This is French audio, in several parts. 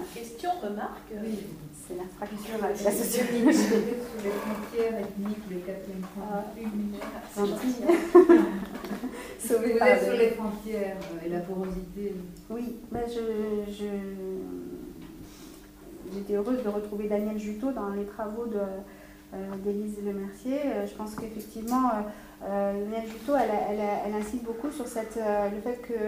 question, remarque. Oui, c'est la fracture la sociologie. sur les frontières ethniques, les 4e Sauvé vous par êtes sur les frontières et la porosité. Oui, ben j'étais heureuse de retrouver Daniel Juteau dans les travaux d'Élise Lemercier. Je pense qu'effectivement, Daniel Juteau, elle insiste beaucoup sur le fait que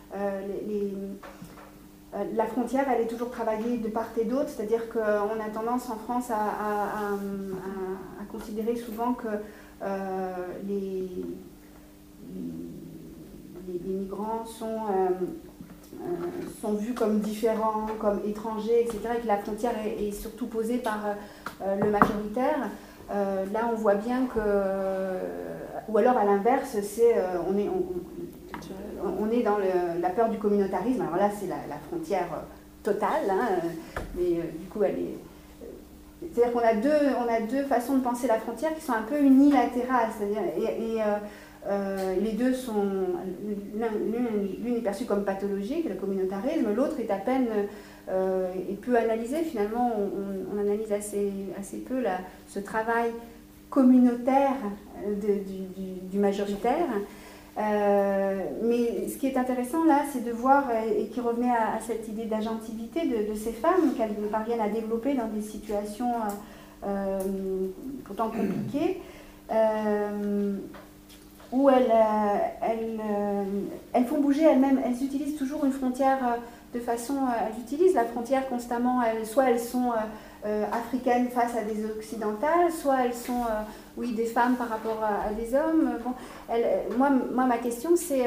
la frontière, elle est toujours travaillée de part et d'autre, c'est-à-dire qu'on a tendance en France à considérer souvent que les migrants sont vus comme différents, comme étrangers, etc., et que la frontière est surtout posée par le majoritaire. Là, on voit bien que, ou alors à l'inverse, on est dans la peur du communautarisme. Alors là, c'est la frontière totale, hein, mais du coup, elle est... C'est-à-dire qu'on a deux façons de penser la frontière qui sont un peu unilatérales, c'est-à-dire, les deux sont... L'une est perçue comme pathologique, le communautarisme, l'autre est à peine... et peu analysé, finalement, on analyse assez peu ce travail communautaire du majoritaire. Mais ce qui est intéressant là, c'est de voir, et qui revenait à cette idée d'agentivité de ces femmes qu'elles parviennent à développer dans des situations pourtant compliquées, où elles font bouger elles-mêmes, elles utilisent toujours une frontière de façon, elles utilisent la frontière constamment, soit elles sont africaines face à des occidentales, soit elles sont oui, des femmes par rapport à des hommes. Bon, moi, ma question, c'est,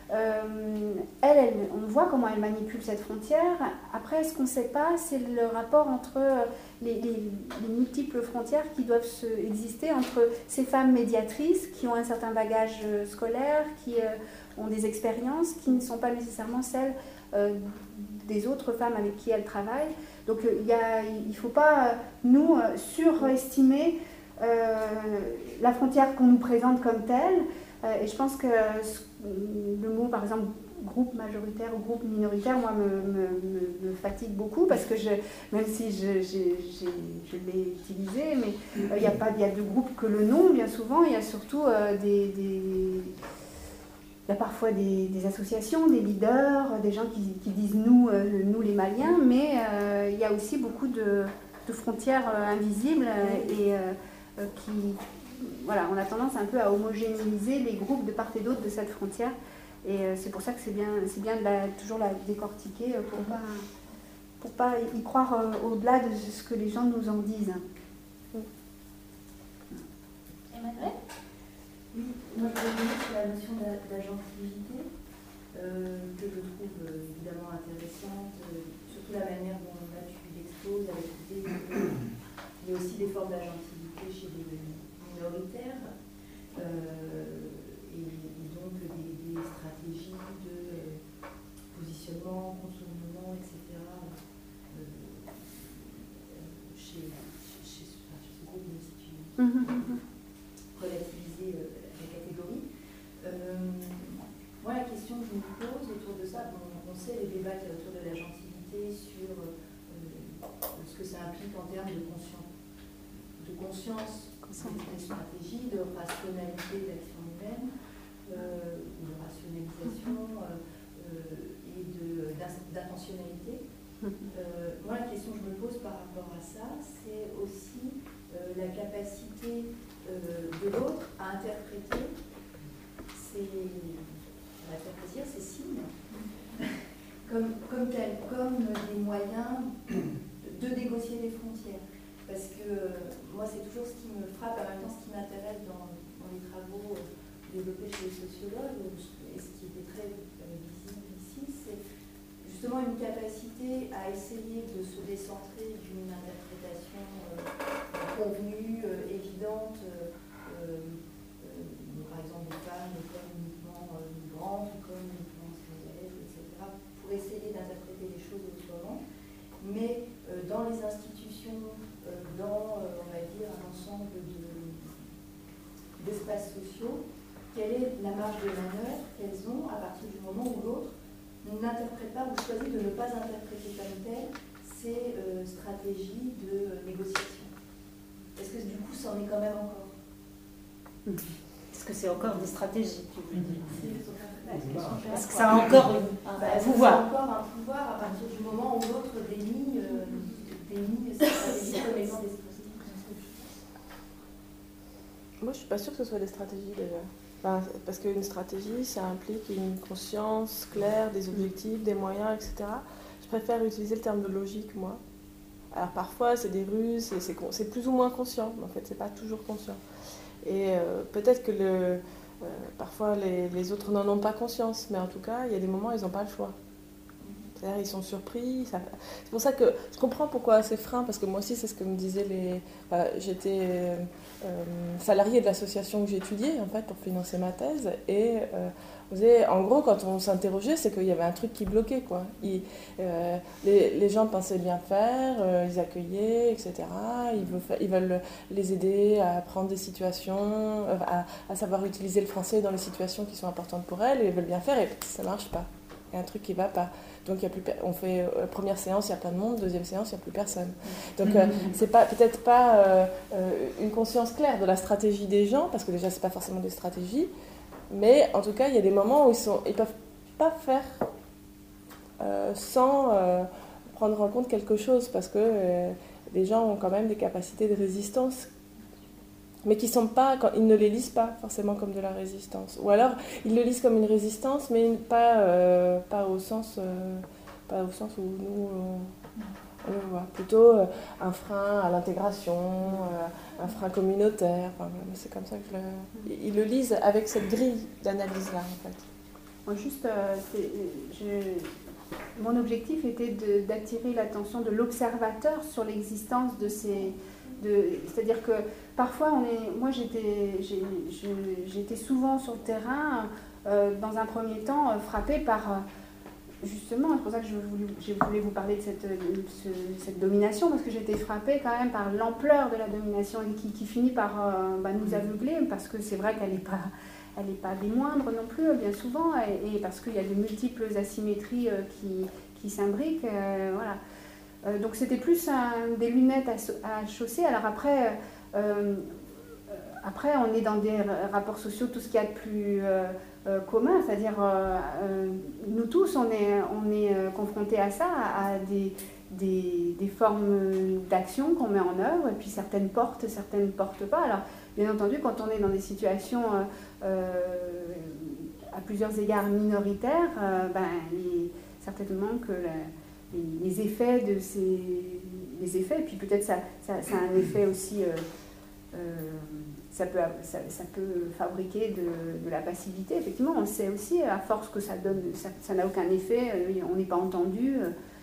on voit comment elle manipule cette frontière. Après, ce qu'on ne sait pas, c'est le rapport entre les multiples frontières qui doivent exister entre ces femmes médiatrices qui ont un certain bagage scolaire, qui ont des expériences qui ne sont pas nécessairement celles des autres femmes avec qui elles travaillent. Donc il ne faut pas, nous, surestimer la frontière qu'on nous présente comme telle. Et je pense que le mot, par exemple, groupe majoritaire ou groupe minoritaire, moi, me fatigue beaucoup parce que même si je l'ai utilisé, mais il y a de groupe que le nom, bien souvent. Il y a surtout il y a parfois des associations, des leaders, des gens qui disent nous les Maliens, mais il y a aussi beaucoup de frontières invisibles et qui, voilà, on a tendance un peu à homogénéiser les groupes de part et d'autre de cette frontière. Et c'est pour ça que c'est bien de toujours la décortiquer pour pas y croire au-delà de ce que les gens nous en disent. Emmanuel ? Oui, moi je voulais revenir sur la notion d'agentivité, que je trouve évidemment intéressante, surtout la manière dont là tu l'exposes, avec l'idée qu'il y a aussi des formes d'agentivité chez les minoritaires, et donc des stratégies de positionnement, contournement, etc. Chez ce groupe, même si tu relativiser la catégorie. Moi, la question que je me pose autour de ça, on sait les débats qu'il y a autour de l'agentivité sur ce que ça implique en termes de conscience des stratégies, de rationalité d'action humaine, de rationalisation et d'intentionnalité. Moi, la question que je me pose par rapport à ça, c'est aussi la capacité de l'autre à interpréter ces signes comme tels, comme des moyens de négocier les frontières. Parce que moi, c'est toujours ce qui me frappe, en même temps ce qui m'intéresse dans les travaux développés chez les sociologues, et ce qui était très visible ici, c'est justement une capacité à essayer de se décentrer d'une interprétation convenue, évidente, par exemple des femmes comme uniquement migrantes, comme uniquement sénégalaises, etc., pour essayer d'interpréter les choses autrement. Mais dans les institutions, dans, on va dire, un ensemble d'espaces sociaux, quelle est la marge de manœuvre qu'elles ont à partir du moment où l'autre n'interprète pas ou choisit de ne pas interpréter comme tel ces stratégies de négociation. Est-ce que du coup, ça en est quand même encore? Est-ce que c'est encore des stratégies, tu veux dire? Est-ce que ça a encore un pouvoir? Ça a encore un pouvoir à partir du moment où l'autre dénie cette stratégie comme étant des stratégies. Moi, je suis pas sûre que ce soit des stratégies déjà. Enfin, parce qu'une stratégie, ça implique une conscience claire des objectifs, des moyens, etc. Je préfère utiliser le terme de logique, moi. Alors parfois, c'est des ruses, c'est plus ou moins conscient, mais en fait, c'est pas toujours conscient. Et peut-être que parfois, les autres n'en ont pas conscience, mais en tout cas, il y a des moments où ils n'ont pas le choix. C'est-à-dire, ils sont surpris. C'est pour ça que je comprends pourquoi c'est frein, parce que moi aussi, c'est ce que me disaient j'étais salariée de l'association que j'étudiais, en fait, pour financer ma thèse. Et en gros, quand on s'interrogeait, c'est qu'il y avait un truc qui bloquait, quoi. Les gens pensaient bien faire, ils accueillaient, etc. Ils veulent les aider à prendre des situations, à savoir utiliser le français dans les situations qui sont importantes pour elles, et ils veulent bien faire, et ça ne marche pas. Il y a un truc qui ne va pas. Donc on fait première séance, il y a plein de monde, deuxième séance, il n'y a plus personne. Donc c'est peut-être pas une conscience claire de la stratégie des gens, parce que déjà c'est pas forcément des stratégies, mais en tout cas il y a des moments où ils peuvent pas faire sans prendre en compte quelque chose, parce que les gens ont quand même des capacités de résistance, mais qui sont pas, ils ne les lisent pas forcément comme de la résistance. Ou alors, ils le lisent comme une résistance, mais pas au sens où nous, on le voit. Plutôt un frein à l'intégration, un frein communautaire. Enfin, c'est comme ça que ils le lisent avec cette grille d'analyse-là, en fait. Moi, juste, mon objectif était d'attirer l'attention de l'observateur sur l'existence de ces... c'est-à-dire que parfois, moi j'étais souvent sur le terrain, dans un premier temps, frappée par, justement, c'est pour ça que je voulais vous parler de cette domination, parce que j'étais frappée quand même par l'ampleur de la domination qui finit par nous aveugler, parce que c'est vrai qu'elle n'est pas des moindres non plus, bien souvent, et parce qu'il y a de multiples asymétries qui s'imbriquent, voilà. Donc c'était plus des lunettes à chausser. Alors après, on est dans des rapports sociaux, tout ce qu'il y a de plus commun, c'est-à-dire nous tous, on est confrontés à ça, à des formes d'action qu'on met en œuvre, et puis certaines portent pas. Alors bien entendu, quand on est dans des situations à plusieurs égards minoritaires, certainement que les effets de les effets, et puis peut-être ça a un effet aussi, ça peut fabriquer de la passivité. Effectivement, on le sait aussi, à force que ça n'a aucun effet, on n'est pas entendu,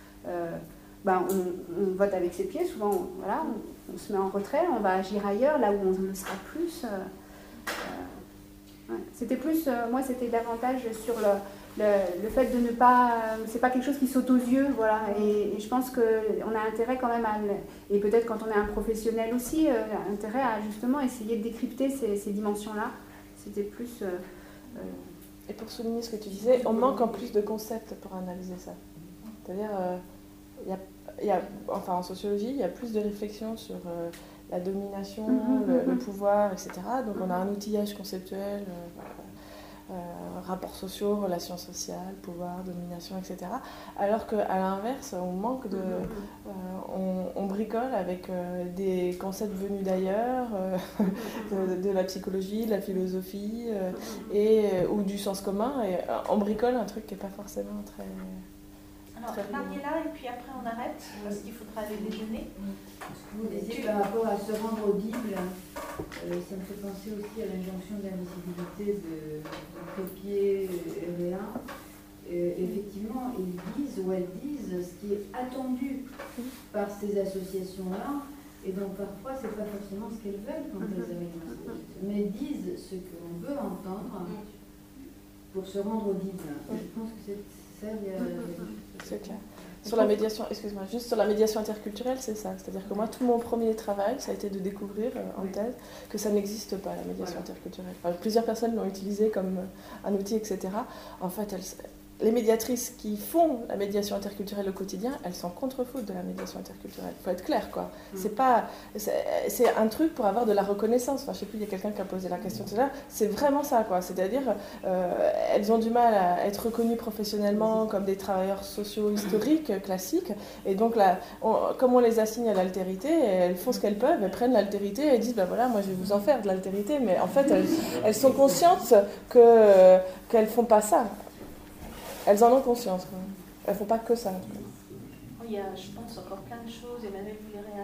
on vote avec ses pieds, souvent, voilà, on se met en retrait, on va agir ailleurs, là où on le sera plus. Ouais. C'était plus, moi c'était davantage sur le fait de ne pas, c'est pas quelque chose qui saute aux yeux, voilà, et je pense qu'on a intérêt quand même et peut-être quand on est un professionnel aussi, intérêt à justement essayer de décrypter ces dimensions-là. C'était plus... Et pour souligner ce que tu disais, on manque en plus de concepts pour analyser ça. C'est-à-dire, en sociologie, il y a plus de réflexion sur la domination, le pouvoir, etc. Donc on a un outillage conceptuel, rapports sociaux, relations sociales, pouvoir, domination, etc. Alors qu'à l'inverse, on manque de... on bricole avec des concepts venus d'ailleurs, de la psychologie, de la philosophie, ou du sens commun, et on bricole un truc qui n'est pas forcément très... Alors, Mariella, et puis après on arrête, parce qu'il faudra aller déjeuner. Ce que vous disiez par rapport à se rendre audible, ça me fait penser aussi à l'injonction d'invisibilité de Trépied et Réa. Effectivement, elles disent ce qui est attendu par ces associations-là, et donc parfois c'est pas forcément ce qu'elles veulent quand elles arrivent, mais disent ce qu'on veut entendre pour se rendre audible. Je pense que c'est ça, c'est clair. Sur la médiation, excuse-moi, juste sur la médiation interculturelle, c'est ça. C'est-à-dire que moi, tout mon premier travail, ça a été de découvrir en thèse que ça n'existe pas, la médiation interculturelle. Enfin, plusieurs personnes l'ont utilisé comme un outil, etc. En fait, les médiatrices qui font la médiation interculturelle au quotidien, elles s'en contrefoutent de la médiation interculturelle. Il faut être clair, quoi. C'est un truc pour avoir de la reconnaissance. Enfin, je sais plus, il y a quelqu'un qui a posé la question tout à l'heure. C'est vraiment ça, quoi. C'est-à-dire, elles ont du mal à être reconnues professionnellement comme des travailleurs sociaux historiques, classiques. Et donc, là, comme on les assigne à l'altérité, elles font ce qu'elles peuvent, elles prennent l'altérité et elles disent, ben voilà, moi je vais vous en faire de l'altérité. Mais en fait, elles sont conscientes qu'elles font pas ça. Elles en ont conscience. Elles ne font pas que ça. Il y a, je pense, encore plein de choses. Emmanuel voulait réagir.